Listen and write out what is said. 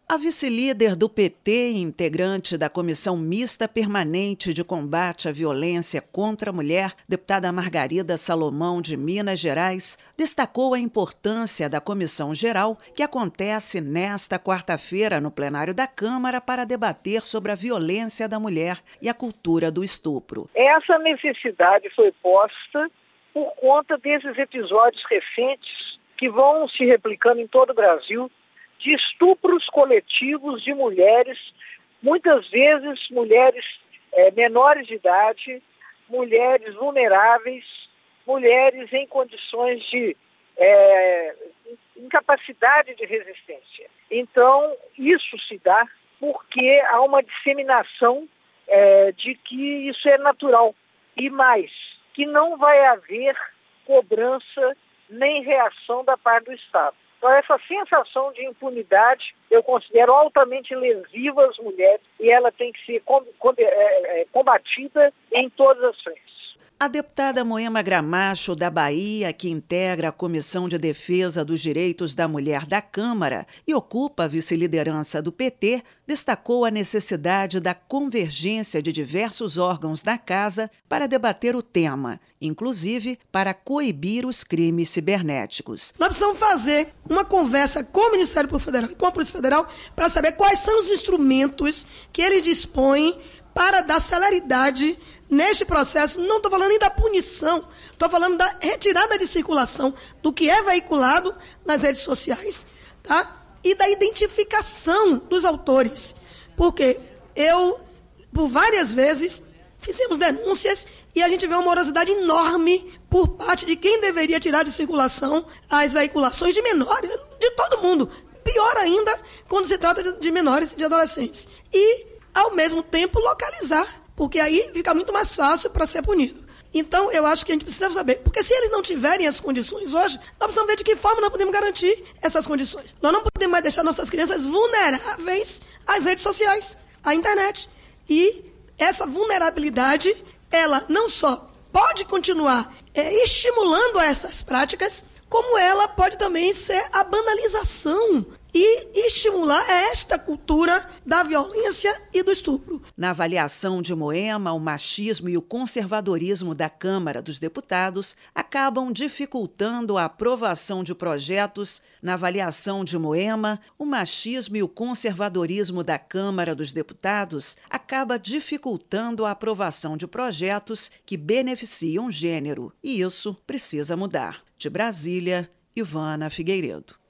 A vice-líder do PT e integrante da Comissão Mista Permanente de Combate à Violência contra a Mulher, deputada Margarida Salomão, de Minas Gerais, destacou a importância da Comissão Geral, que acontece nesta quarta-feira no plenário da Câmara para debater sobre a violência da mulher e a cultura do estupro. Essa necessidade foi posta por conta desses episódios recentes que vão se replicando em todo o Brasil, de estupros coletivos de mulheres, muitas vezes mulheres menores de idade, mulheres vulneráveis, mulheres em condições de incapacidade de resistência. Então, isso se dá porque há uma disseminação de que isso é natural. E mais, que não vai haver cobrança nem reação da parte do Estado. Então, essa sensação de impunidade eu considero altamente lesiva às mulheres e ela tem que ser combatida em todas as frentes. A deputada Moema Gramacho, da Bahia, que integra a Comissão de Defesa dos Direitos da Mulher da Câmara e ocupa a vice-liderança do PT, destacou a necessidade da convergência de diversos órgãos da Casa para debater o tema, inclusive para coibir os crimes cibernéticos. Nós precisamos fazer uma conversa com o Ministério Público Federal e com a Polícia Federal para saber quais são os instrumentos que eles dispõem para dar celeridade neste processo. Não estou falando nem da punição, estou falando da retirada de circulação do que é veiculado nas redes sociais, tá? E da identificação dos autores. Porque por várias vezes, fizemos denúncias e a gente vê uma morosidade enorme por parte de quem deveria tirar de circulação as veiculações de menores, de todo mundo. Pior ainda quando se trata de menores e de adolescentes. E, ao mesmo tempo, localizar, porque aí fica muito mais fácil para ser punido. Então, eu acho que a gente precisa saber, porque se eles não tiverem as condições hoje, nós precisamos ver de que forma nós podemos garantir essas condições. Nós não podemos mais deixar nossas crianças vulneráveis às redes sociais, à internet. E essa vulnerabilidade, ela não só pode continuar estimulando essas práticas, como ela pode também ser a banalização e estimular esta cultura da violência e do estupro. Na avaliação de Moema, o machismo e o conservadorismo da Câmara dos Deputados acabam dificultando a aprovação de projetos. Na avaliação de Moema, o machismo e o conservadorismo da Câmara dos Deputados acaba dificultando a aprovação de projetos que beneficiam o gênero. E isso precisa mudar. De Brasília, Ivana Figueiredo.